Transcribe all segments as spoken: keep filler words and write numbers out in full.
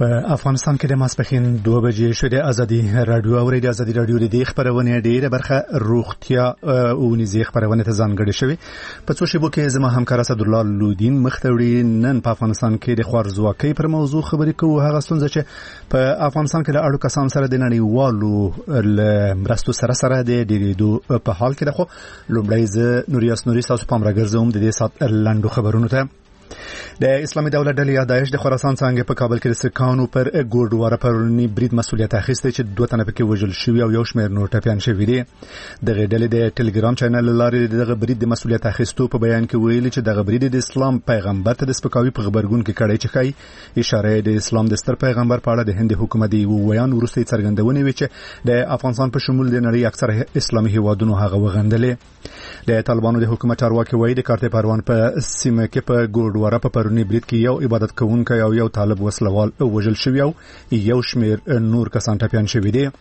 په افغانستان کې د ماسپښین دوه بجې شوې. ازادي رادیو او د ازادي رادیو د خبرونه ډیره برخه روغتیا او نږدې خبرونه ته ځانګړې شوې. په څو شیبو کې زما همکار اسد الله لودین مختوری نن په افغانستان کې د خوارزواکۍ پر موضوع خبرې کوو. هغه ستونزه چې په افغانستان کې د اړو کسان سره د نړیوالو مرستو سره سره د ډیریدو په حال کې ده. خو لومړی زه نوریاس نوري تاسو پام راګرځوم د دې سات لنډو خبرونو ته. د اسلامي دولت ډلې یا داعش د خراسان څنګه په کابل کې د سکانو پر ګوردواره پرونی برید مسولیت اخیسته چې دوه تنه پکې وژل شوی او یو شمېر نور ټپيان شوی دي. د ډلې د ټلګرام چینل لارې دغه برید د مسولیت اخیستو په بیان کې ویلي چې دغه برید د اسلام پیغمبر ته د سپکاوي په خبرګون کې کړی چې کوي اشاره د اسلام د ستر پیغمبر په اړه د هند حکومت دی ویان ورسته څرګندونه وی چې د افغانستان په شمول د نړۍ اکثره اسلامي هیوادونو هغه وغندلې. د طالبانو د حکومت چارواکي وایي د کارته پروان په سیمه کې په ګوردواره په پرونی برید کې یو عبادت کوونکی او یو طالب وسلوال وژل شوی او یو شمېر نور کسان ټپيان شوی دي.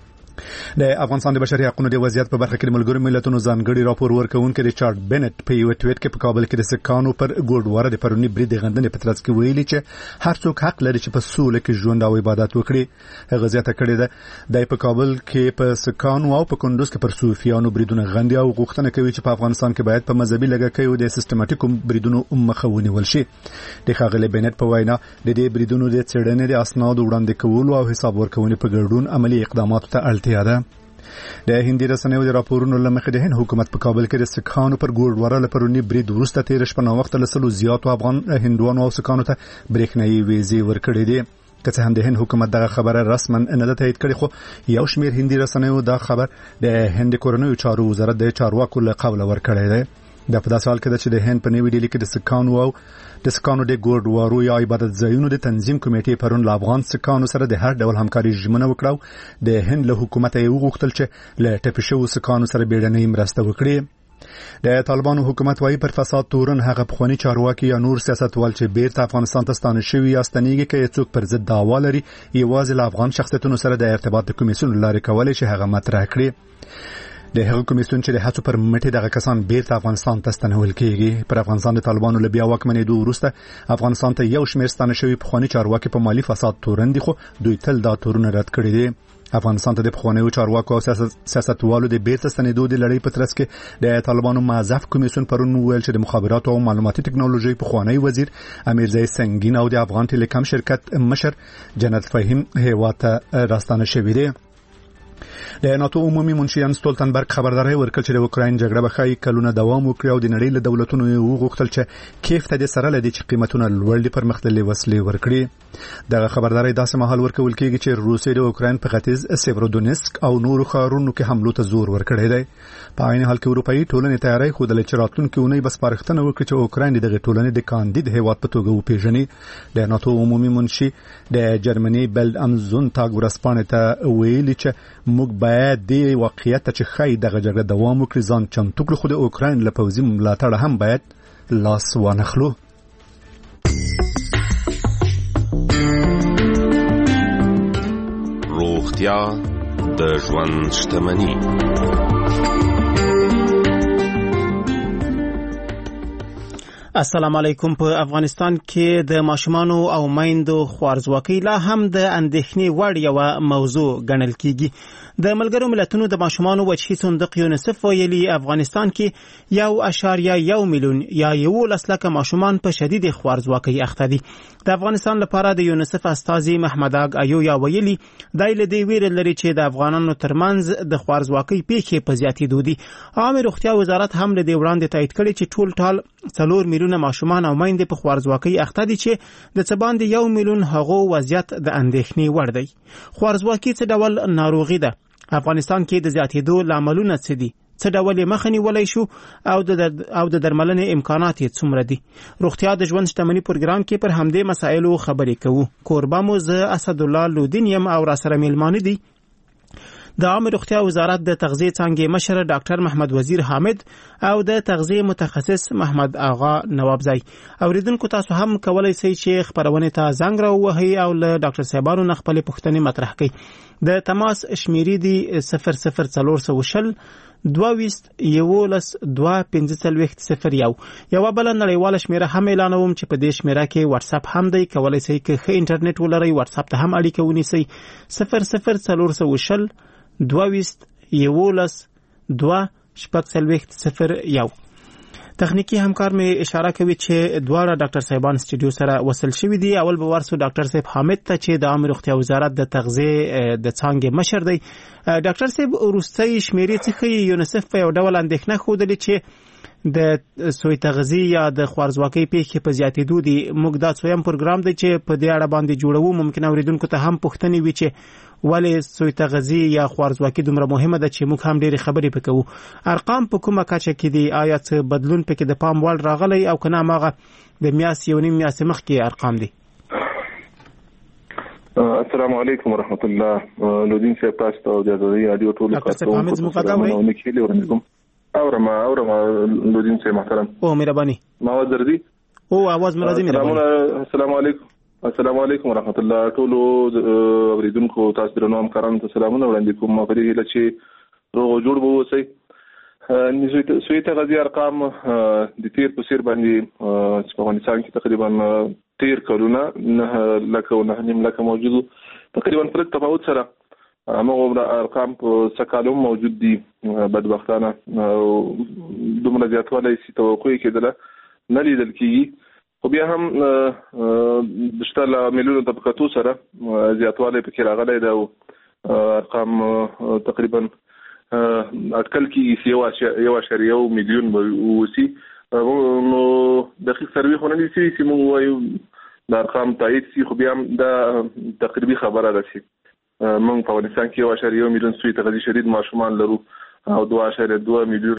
د افغانستان د بشري حقوقو د وضعیت په برخه کې د ملګرو ملتونو ځانګړي راپور ورکوونکي ریچارډ بنت په یو ټویټ کې په کابل کې د سکانو پر ګوردواره د پرونی برید غندنې په ترڅ کې ویلي چې هر څوک حق لري چې په سوله کې ژوند او عبادت وکړي. هغه زیاته کړې ده د په کابل کې په سکانو او په کندوز کې پر صوفیانو بریدونه غندي او غوښتنه کوي چې په افغانستان کې باید په مذهبي لګښتونو د سیستماتیکو بریدونو مخه ونیول شي. د ښاغلي بنت په وینا د دې بریدونو د څېړنې د اسنادو وړاندې کولو او حساب ورکونې په ګډون عملی اقداماتو ته اړتیا ده. د هندي رسنیو د راپورونو لمخې د هند حکومت په کابل کې د سکانو پر ګوردواره لپاره برید وروسته تیر شپه نو وخت له سلو زیاتو افغان هندوانو او سکانو ته برېښنايي ویزې ورکړې دي. که څه هم د هند حکومت دغه خبره رسما نه ده تایید کړې خو یو شمېر هندي رسنیو دا خبر د هند کورنیو چارو وزارت د چارواکو له قوله ورکړی دی. د په داسې حال کې چې د هند په نوې ډیلي کې د سکانو او د سکانو د ګوردوارو یا عبادت ځایونو د تنظیم کمیټې پرون له افغان سکانو سره د هر ډول همکاري ژمنه وکړه. د هند له حکومت یې وغوښتل چې له ټپي شوو سکانو سره بیړنۍ مرسته وکړي. د طالبانو حکومت وايي پر فساد تورن هغه پخوانی چارواکي یا نور سیاستوال چې بیرته افغانستان ته ستانه شوي یا ستنېږي کې څوک پر ضد دعوا لري یوازې له افغان شخصیتونو سره د ارتباط د کمیسیون لارې کولای شي هغه مطرح کړي. د هغه کمیسیون چې د هڅو پر مټې دغه کسان بیرته افغانستان ته ستنول کېږي. پر افغانستان د طالبانو له بیا واکمنېدو وروسته افغانستان ته یو شمېر ستانه شوي پخوانی چارواکي په مالی فساد تورن دي خو دوی تل دا تورونه رد کړي دي. افغانستان ته د پخوانیو چارواکو او سیاستوالو د بیرته ستنېدو د لړۍ په ترڅ کې د طالبانو معزف کمیسیون پرون ویل چې د مخابراتو او معلوماتي ټکنالوژي پخوانی وزیر امیرزای سنگین او د افغان ټیلیکام شرکت مشر جنت فهیم هیواد ته راستانه شوي دي. د ناتو عمومي منشي ستولتنبرګ خبرداري ورکړه چې د اوکراین جګړه به ښایي کلونه دوام وکړي او د نړۍ له دولتونو وغوښتل چې کیف ته د سره لدی چې قیمتونه لوړ دي پرمختللي وسلې ورکړي. دغه خبرداري داسې مهال ورکول کېږي چې روسیې د اوکراین په ختیځ سیورودونیسک او نورو ښارونو کې حملو ته زور ورکړی دی. په عین حال کې اروپאי ټولنې تیاری ښودلې چې راتلونکي اونۍ به سپارښتنه وکړي چې اوکراین دغه ټولنې د کاندید هیواد په توګه وپیژني. د ناتو عمومي منشي د جرمني بلد امزون تاګ ورسپانې ته ویلي چې موږ باید د واقعیت چې خای دغه جګړه دوام وکړي ځان چمتو کړو خو د اوکراین له پوځي ملاتړ هم باید لاس وانخلو. روغتیا د ژوند شتمني. السلام علیکم. په افغانستان کې د ماشومانو او میندو خوارزواکۍ لا هم د اندېښنې وړ یوه موضوع ګڼل کیږي. د ملګرو ملتونو د ماشومانو وجهي صندوق یونیسف ویلي افغانستان کې یو اشاریه یو میلیون یا یولس لکه ماشومان په شدید خوارزواکۍ اخته دي. د افغانستان لپاره د یونیسف استازي محمد اګ ایویا ویلي دای له دې ویره لري چې د افغانانو ترمنځ د خوارزواکۍ پیښې په زیاتېدو دي. عامه روغتیا وزارت هم له دې وړاندې تایید کړی چې ټول ټال څلور میلیونه ماشومان او میندې په خوارزواکۍ اخته دي چې د څه باندې یو میلیون هغو وضعیت د اندېښنې وړ دی. خوارزواکۍ څه ډول ناروغي ده؟ افغانستان کې د زیاتېدو لاملونه څه دي؟ څه ډول یې مخه نیولی شو او د او د درملنې امکانات یې څومره دي؟ روغتیا د ژوند شتمني پروګرام کې پر همدې مسایلو خبرې کوو. کوربه مو زه اسد الله لودین یم او را سره میلمانه دي د عامه روغتیا وزارت د تغذیه څانګې مشر ډاکټر محمد وزیر حامد او د تغذیه متخصص محمد آغا نوابزی. اوریدونکو تاسو هم کولای شئ چې خبرونه ته زنګ راووهئ او له ډاکټر صاحبانو نه خپلې پوښتنې مطرح کړئ. د تماس شمیرې دی صفر صفر څلور سوه شل دوه یولس دوه پنځه څلوېښت صفر یو. یوه بله نړیواله شمیره هم اعلانوم چې په دې شمیره کې واتس اپ هم دی. کولی شئ که ښه انټرنیټ ولرئ واتس اپ ته هم اړیکه ونیسئ. صفر صفر څلور سوه شل دوه یولس دوه شپږ څلوېښت صفر یو. تخنیکی همکار مې اشاره کوي چې دواړه ډاکټر صاحبان سټوډیو سره وصل شوي دي. اول به ورسو ډاکټر صاحب حامد ته چې د عامه روغتیا وزارت د تغذیې د څانګې مشر دی. ډاکټر صاحب وروستۍ شمیرې څخه یونیسف په یو ډول اندېښنه ښودلې چې د سوی تغذیې یا د خوارځواکۍ پیښې په زیاتېدو دي. موږ دا څویم پروګرام دی چې په دې اړه باندې جوړوو. ممکن اوریدونکو ته هم پوښتنې وي چې ولې سوی تغذیې یا خوارځواکي دومره مهمه ده چې موږ هم ډېرې خبرې پکې کوو. ارقام په کومه کچه کې دي؟ آیا څه بدلون پکې د پام وړ راغلی او که نه هماغه د میاشتې یو نیم میاشتې مخکې ارقام دي؟ السلام علیکم ورحمت الله. لودین صاحب تاسو ته د ازادي رادیو ټول کارکونکو اورم اورم لودین صاحب محترم. او مهرباني ما وزردي او आवाज مرادي مهرباني. السلام علیکم. السلام علیکم ورحمت الله. ټول اوریدونکو تاسو درنو همکارانو ته سلامونه وړاندې کوم. په دې هیله چې روغ جوړ به اوسئ. سوی تغذیه ارقام د تیر په سیر باندې په افغانستان کې تقریبا تیر کلونه نه لکه نه نیم لکه موجود تقریبا فرق تفاوت سره هغه ارقام په سکالوم موجود دي. بدبختانه دومره زیاتوالی چې توقع کېدله نه لیدل کېږي. خو بیا هم د شته لاملونو د طبقاتو سره زیاتوالی پکې راغلی ده او ارقام تقریبا اټکل کېږي یو اعشاریه یو میلیون به وسي. نو دقیق سروې خو نه دي شوي چې موږ وایو د ارقام تایید شي. خو بیا هم دا تقریبي خبره ده چې موږ په افغانستان کې یو اعشاریه یو میلیون سوی تغذیې شدید ماشومان لرو او دوه اعشاریه دوه میلیون